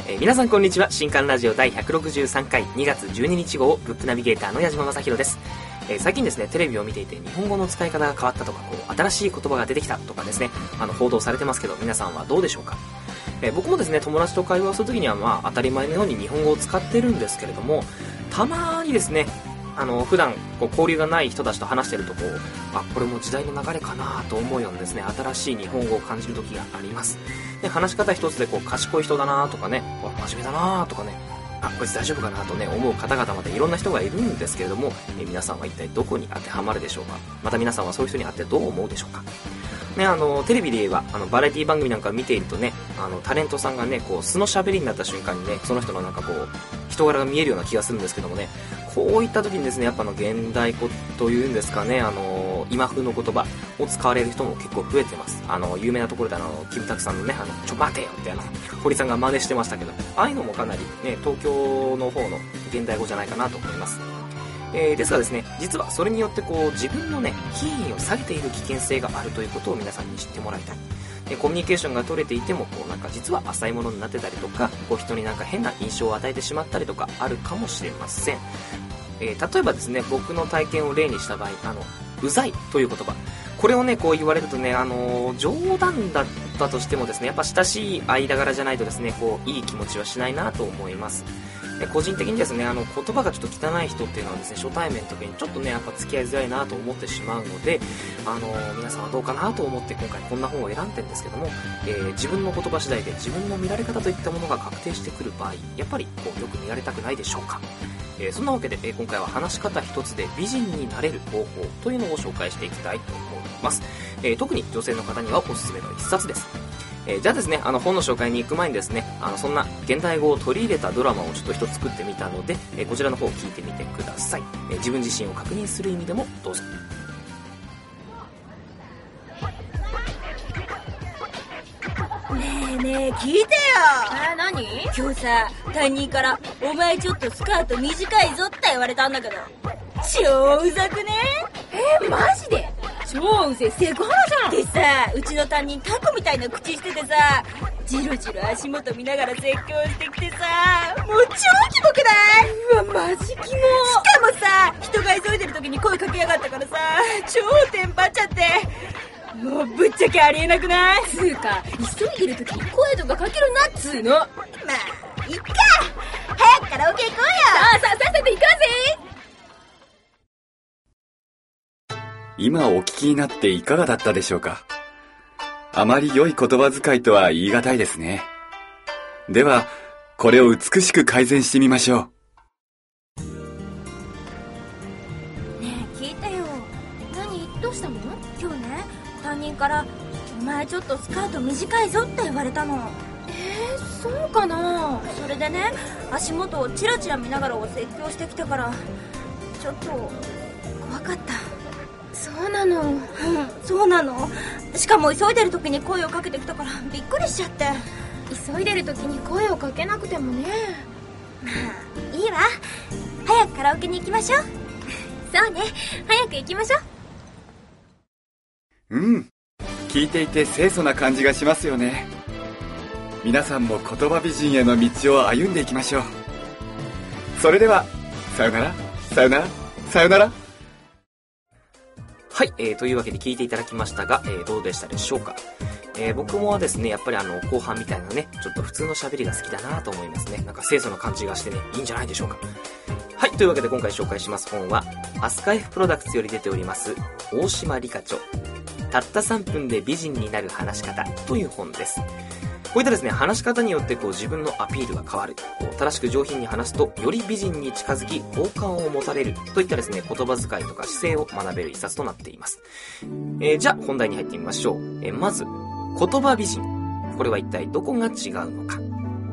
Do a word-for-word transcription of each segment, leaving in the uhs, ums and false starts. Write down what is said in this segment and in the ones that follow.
えー、皆さんこんにちは。新刊ラジオだいひゃくろくじゅうさんかいにがつじゅうににち号ブックナビゲーターの矢島正宏です。えー、最近ですね、テレビを見ていて日本語の使い方が変わったとか、こう新しい言葉が出てきたとかですね、あの報道されてますけど、皆さんはどうでしょうか。えー、僕もですね、友達と会話をするときにはまあ当たり前のように日本語を使ってるんですけれども、たまにですね、あの普段こう交流がない人たちと話してるとこう、あ、これも時代の流れかなと思うようなですね、新しい日本語を感じる時があります。で、話し方一つでこう賢い人だなとかね、真面目だなとかね、あ、こいつ大丈夫かなとね思う方々までいろんな人がいるんですけれども、え皆さんは一体どこに当てはまるでしょうか。また皆さんはそういう人に会ってどう思うでしょうか。ね、あのテレビで言えばあのバラエティ番組なんか見ているとね、あのタレントさんがねこう素の喋りになった瞬間にね、その人のなんかこう人柄が見えるような気がするんですけどもね、こういった時にですね、やっぱの現代語というんですかね、あの今風の言葉を使われる人も結構増えてます。あの有名なところであのキムタクさんのね、あのちょ待てよってあの堀さんが真似してましたけど、ああいうのもかなりね東京の方の現代語じゃないかなと思います。えー、ですがですね、実はそれによってこう自分のね品位を下げている危険性があるということを皆さんに知ってもらいたい。で、コミュニケーションが取れていてもこうなんか実は浅いものになってたりとか、こう人になんか変な印象を与えてしまったりとかあるかもしれません。えー、例えばですね、僕の体験を例にした場合、あのうざいという言葉、これをねこう言われるとね、あのー、冗談だったとしてもですね、やっぱ親しい間柄じゃないとですね、こういい気持ちはしないなと思います。個人的にですね、あの言葉がちょっと汚い人っていうのはですね、初対面の時にちょっとねやっぱ付き合いづらいなと思ってしまうので、あのー、皆さんはどうかなと思って今回こんな本を選んでるんですけども、えー、自分の言葉次第で自分の見られ方といったものが確定してくる場合、やっぱりこうよく見られたくないでしょうか。えー、そんなわけで、えー、今回は話し方一つで美人になれる方法というのを紹介していきたいと思います。えー、特に女性の方にはおすすめの一冊です。えー、じゃあですね、あの本の紹介に行く前にですね、あのそんな現代語を取り入れたドラマをちょっと一つ作ってみたので、えー、こちらの方を聞いてみてください。えー、自分自身を確認する意味でもどうぞ。 ねえねえ聞いてよ。 えー、何？ 今日さ、担任からお前ちょっとスカート短いぞって言われたんだけど、超うざくね？ えー、マジで？超うぜえセクハラじゃん。 でさ、うちの担任タコみたいな口しててさ、ジロジロ足元見ながら説教してきてさ、もう超キモくない？ うわマジキモ。しかもさ、人が急いでる時に声かけやがったからさ、超テンパっちゃって、もうぶっちゃけありえなくない？ つうか、急いでる時に声とかかけるなっつーの。まあ、いっか、早くカラオケ行こうよ。 さあさあさっさと行こうぜ。 今お聞きになっていかがだったでしょうか。あまり良い言葉遣いとは言い難いですね。では、これを美しく改善してみましょう。 ねえ、聞いてよ。 何？どうしたの？ 今日ね、担任からお前ちょっとスカート短いぞって言われたの。 えー、そうかな。 それでね、足元をチラチラ見ながらお説教してきたから、ちょっと怖かった。 そうなの？うん、 そうなの。しかも急いでる時に声をかけてきたからびっくりしちゃって。 急いでる時に声をかけなくてもね。 まあいいわ、早くカラオケに行きましょう。 そうね、早く行きましょう。うん、聞いていて清楚な感じがしますよね。皆さんも言葉美人への道を歩んでいきましょう。それではさよならさよならさよなら。 はい、えー、というわけで聞いていただきましたが、えー、どうでしたでしょうか。えー、僕もですね、やっぱりあの後半みたいなね、ちょっと普通の喋りが好きだなと思いますね。なんか清楚な感じがしてね、いいんじゃないでしょうか。はい、というわけで今回紹介します本はアスカ F プロダクツより出ております大島理香著、たったさんぷんで美人になる話し方という本です。こういったですね、話し方によってこう自分のアピールが変わる、こう正しく上品に話すとより美人に近づき好感を持たれるといったですね、言葉遣いとか姿勢を学べる一冊となっています。えー、じゃあ本題に入ってみましょう。えー、まず言葉美人、これは一体どこが違うのか。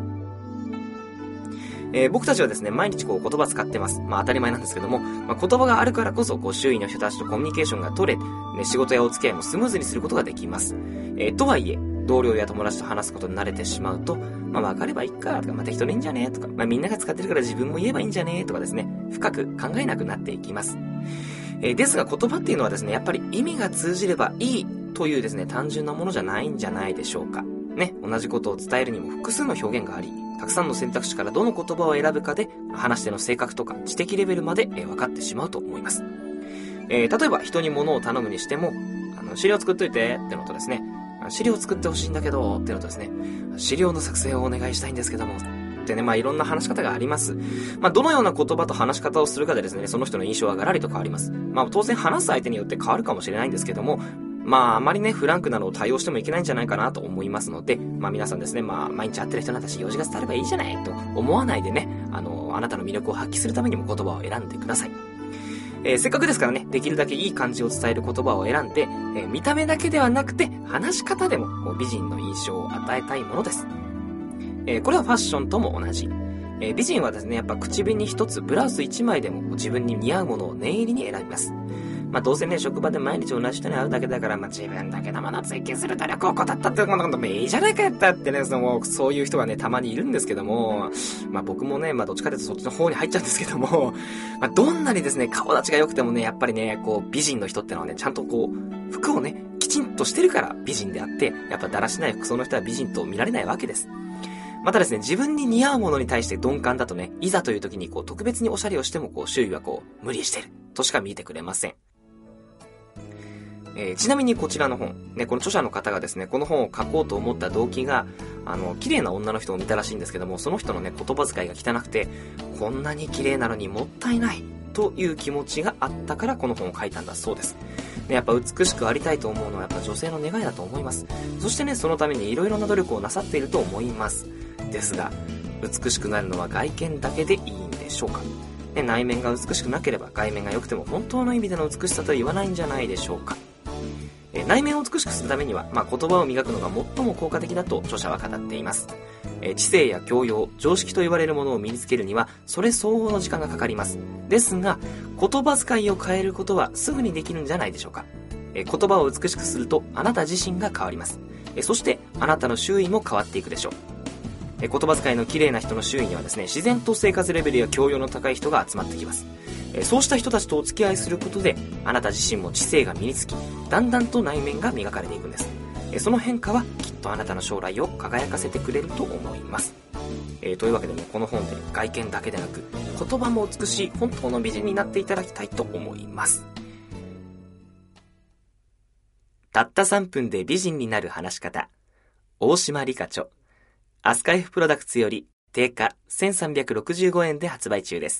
えー、僕たちはですね、毎日こう言葉使ってます。まあ当たり前なんですけども、まあ、言葉があるからこそこう周囲の人たちとコミュニケーションが取れ、ね、仕事やお付き合いもスムーズにすることができます。えー、とはいえ同僚や友達と話すことに慣れてしまうと、まあ分かればいいかとか、まあ適当でいいんじゃねとか、まあみんなが使ってるから自分も言えばいいんじゃねとかですね、深く考えなくなっていきます。えー、ですが言葉っていうのはですね、やっぱり意味が通じればいいというですね、単純なものじゃないんじゃないでしょうか。 ね、同じことを伝えるにも複数の表現があり、たくさんの選択肢からどの言葉を選ぶかで、話し手の性格とか知的レベルまで、えー、分かってしまうと思います。えー、例えば人に物を頼むにしても、あの、資料作っといてってのとですね、資料作ってほしいんだけどってのとですね、資料の作成をお願いしたいんですけども、ってね、まあいろんな話し方があります。まあどのような言葉と話し方をするかでですね、その人の印象はガラリと変わります。まあ当然話す相手によって変わるかもしれないんですけども、まああまりね、フランクなのを対応してもいけないんじゃないかなと思いますので、まあ皆さんですね、まあ毎日会ってる人なんだし用事が伝わればいいじゃないと思わないでね、あの、あなたの魅力を発揮するためにも言葉を選んでください。えー、せっかくですからね、できるだけいい感じを伝える言葉を選んで、えー、見た目だけではなくて、話し方でも美人の印象を与えたいものです。えー、これはファッションとも同じ。えー、美人はですね、やっぱ口紅一つ、ブラウス一枚でも自分に似合うものを念入りに選びます。まあどうせね、職場で毎日同じ人に会うだけだから、まあ自分だけのものを追求する努力を怠ったってこともいいじゃないかやったってね、その、そういう人がね、たまにいるんですけども、まあ僕もね、まあどっちかというとそっちの方に入っちゃうんですけども、まあどんなにですね、顔立ちが良くてもね、やっぱりね、こう、美人の人ってのはね、ちゃんとこう、服をね、きちんとしてるから美人であって、やっぱだらしない服装の人は美人と見られないわけです。またですね、自分に似合うものに対して鈍感だとね、いざという時にこう、特別におしゃれをしてもこう、周囲はこう、無理してるとしか見えてくれません。えー、ちなみにこちらの本、ね、この著者の方がですね、この本を書こうと思った動機が、あの、綺麗な女の人を見たらしいんですけども、その人のね、言葉遣いが汚くて、こんなに綺麗なのにもったいない、という気持ちがあったからこの本を書いたんだそうです。ね、やっぱ美しくありたいと思うのはやっぱ女性の願いだと思います。そしてね、そのために色々な努力をなさっていると思います。ですが、美しくなるのは外見だけでいいんでしょうか。ね、内面が美しくなければ外面が良くても本当の意味での美しさとは言わないんじゃないでしょうか。え内面を美しくするためには、まあ、言葉を磨くのが最も効果的だと著者は語っています。え知性や教養、常識と言われるものを身につけるには、それ相応の時間がかかります。ですが、言葉遣いを変えることはすぐにできるんじゃないでしょうか。え言葉を美しくすると、あなた自身が変わります。えそして、あなたの周囲も変わっていくでしょう。え言葉遣いの綺麗な人の周囲にはですね、自然と生活レベルや教養の高い人が集まってきます。えそうした人たちとお付き合いすることで、あなた自身も知性が身につき、だんだんと内面が磨かれていくんです。えその変化はきっとあなたの将来を輝かせてくれると思います。えー、というわけでね、この本で外見だけでなく、言葉も美しい本当の美人になっていただきたいと思います。たったさんぷんで美人になる話し方。大島理香著。アスカイフプロダクツより定価せんさんびゃくろくじゅうごえんで発売中です。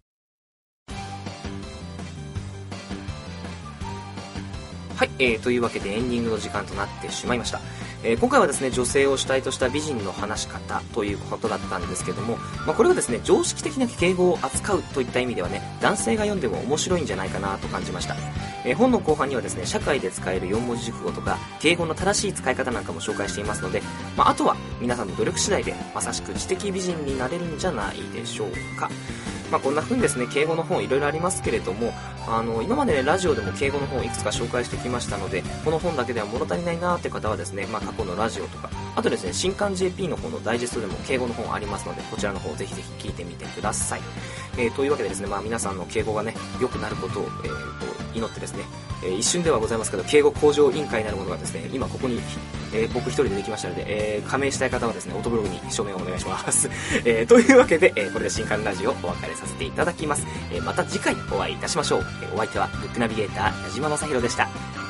はい、えー、というわけでエンディングの時間となってしまいました。えー、今回はですね、女性を主体とした美人の話し方ということだったんですけども、まあ、これはですね、常識的な敬語を扱うといった意味ではね、男性が読んでも面白いんじゃないかなと感じました。えー、本の後半にはですね、社会で使えるよん文字熟語とか、敬語の正しい使い方なんかも紹介していますので、まあ、あとは皆さんの努力次第で、まさしく知的美人になれるんじゃないでしょうか。まあ、こんな風にですね、敬語の本いろいろありますけれども、あの、今までね、ラジオでも敬語の本いくつか紹介してきましたので、この本だけでは物足りないなーって方はですね、まあ、過去のラジオとか、あとですね、新刊 ジェーピー の方のダイジェストでも敬語の本ありますので、こちらの方ぜひぜひ聞いてみてください。えー、というわけでですね、まあ、皆さんの敬語がね、良くなることを、えー、と祈ってですね、えー、一瞬ではございますけど、敬語向上委員会なるものがですね、今ここに、えー、僕一人でできましたので、えー、加盟したい方はですね、オートブログに署名をお願いします。えー、というわけで、えー、これで新刊ラジオお別れさせていただきます。えー、また次回お会いいたしましょう。えー、お相手はブックナビゲーター矢島正宏でした。